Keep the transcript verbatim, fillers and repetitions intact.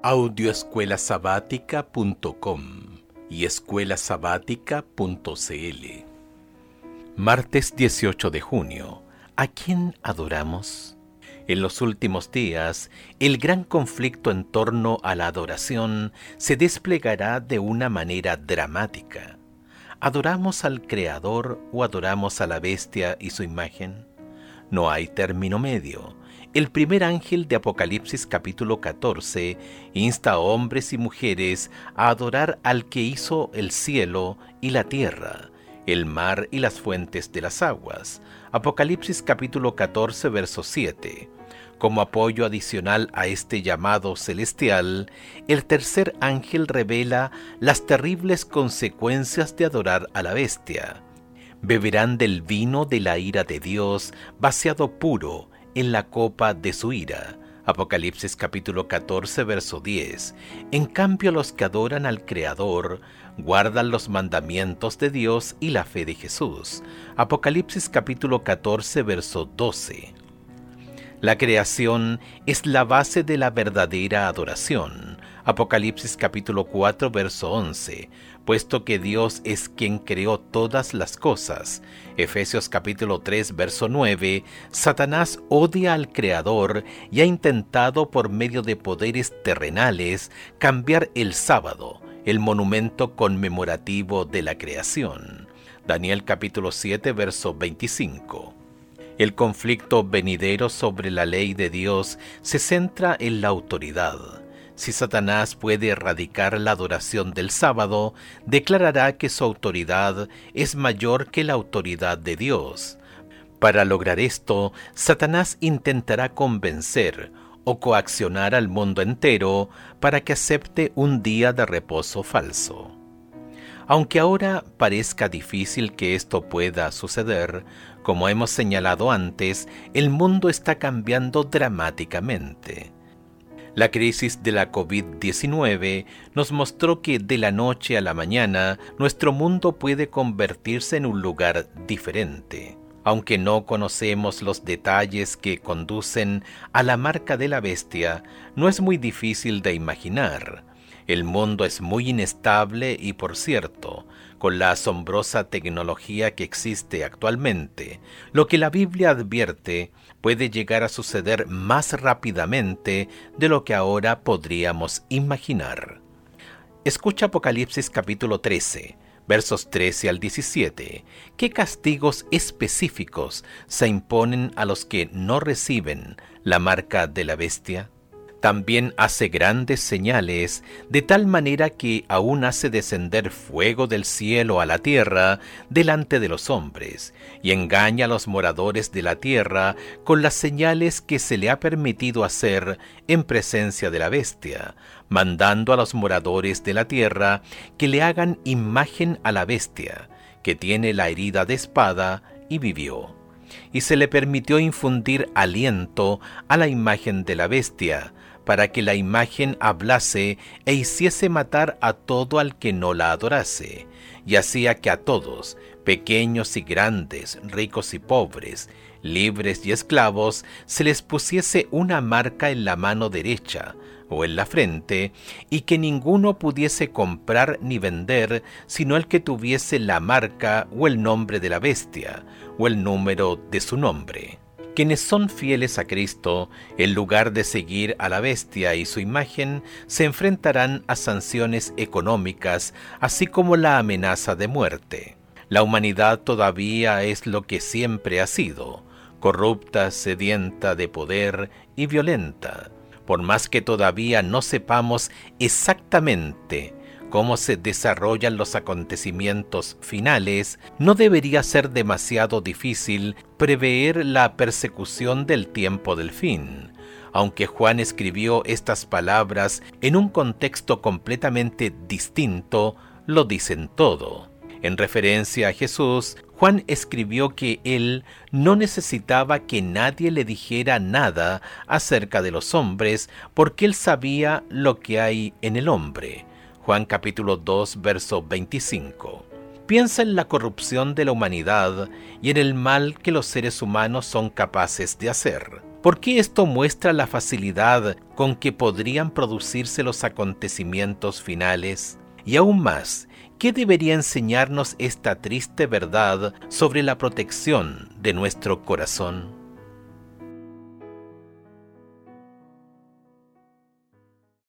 audio escuela sabática punto com y escuela sabática punto c l. Martes dieciocho de junio. ¿A quién adoramos? En los últimos días, el gran conflicto en torno a la adoración se desplegará de una manera dramática. ¿Adoramos al Creador o adoramos a la bestia y su imagen? No hay término medio. El primer ángel de Apocalipsis capítulo catorce insta a hombres y mujeres a adorar al que hizo el cielo y la tierra, el mar y las fuentes de las aguas. Apocalipsis capítulo catorce, verso siete. Como apoyo adicional a este llamado celestial, el tercer ángel revela las terribles consecuencias de adorar a la bestia. Beberán del vino de la ira de Dios, vaciado puro en la copa de su ira. Apocalipsis capítulo catorce, verso diez. En cambio, los que adoran al Creador guardan los mandamientos de Dios y la fe de Jesús. Apocalipsis capítulo catorce, verso doce. La creación es la base de la verdadera adoración. Apocalipsis capítulo cuatro, verso once. Puesto que Dios es quien creó todas las cosas. Efesios capítulo tres, verso nueve. Satanás odia al Creador y ha intentado por medio de poderes terrenales cambiar el sábado, el monumento conmemorativo de la creación. Daniel capítulo siete, verso veinticinco. El conflicto venidero sobre la ley de Dios se centra en la autoridad. Si Satanás puede erradicar la adoración del sábado, declarará que su autoridad es mayor que la autoridad de Dios. Para lograr esto, Satanás intentará convencer o coaccionar al mundo entero para que acepte un día de reposo falso. Aunque ahora parezca difícil que esto pueda suceder, como hemos señalado antes, el mundo está cambiando dramáticamente. La crisis de la covid diecinueve nos mostró que de la noche a la mañana nuestro mundo puede convertirse en un lugar diferente. Aunque no conocemos los detalles que conducen a la marca de la bestia, no es muy difícil de imaginar. El mundo es muy inestable y, por cierto, con la asombrosa tecnología que existe actualmente, lo que la Biblia advierte puede llegar a suceder más rápidamente de lo que ahora podríamos imaginar. Escucha Apocalipsis capítulo trece, versos trece al diecisiete. ¿Qué castigos específicos se imponen a los que no reciben la marca de la bestia? También hace grandes señales, de tal manera que aún hace descender fuego del cielo a la tierra delante de los hombres, y engaña a los moradores de la tierra con las señales que se le ha permitido hacer en presencia de la bestia, mandando a los moradores de la tierra que le hagan imagen a la bestia, que tiene la herida de espada y vivió. Y se le permitió infundir aliento a la imagen de la bestia, para que la imagen hablase e hiciese matar a todo al que no la adorase, y hacía que a todos, pequeños y grandes, ricos y pobres, libres y esclavos, se les pusiese una marca en la mano derecha o en la frente, y que ninguno pudiese comprar ni vender, sino el que tuviese la marca o el nombre de la bestia, o el número de su nombre. Quienes son fieles a Cristo, en lugar de seguir a la bestia y su imagen, se enfrentarán a sanciones económicas, así como la amenaza de muerte. La humanidad todavía es lo que siempre ha sido, corrupta, sedienta de poder y violenta. Por más que todavía no sepamos exactamente cómo se desarrollan los acontecimientos finales, no debería ser demasiado difícil prever la persecución del tiempo del fin. Aunque Juan escribió estas palabras en un contexto completamente distinto, lo dicen todo. En referencia a Jesús, Juan escribió que él no necesitaba que nadie le dijera nada acerca de los hombres, porque él sabía lo que hay en el hombre. Juan capítulo dos, verso veinticinco. Piensa en la corrupción de la humanidad y en el mal que los seres humanos son capaces de hacer. porque esto muestra la facilidad con que podrían producirse los acontecimientos finales. Y aún más, ¿qué debería enseñarnos esta triste verdad sobre la protección de nuestro corazón?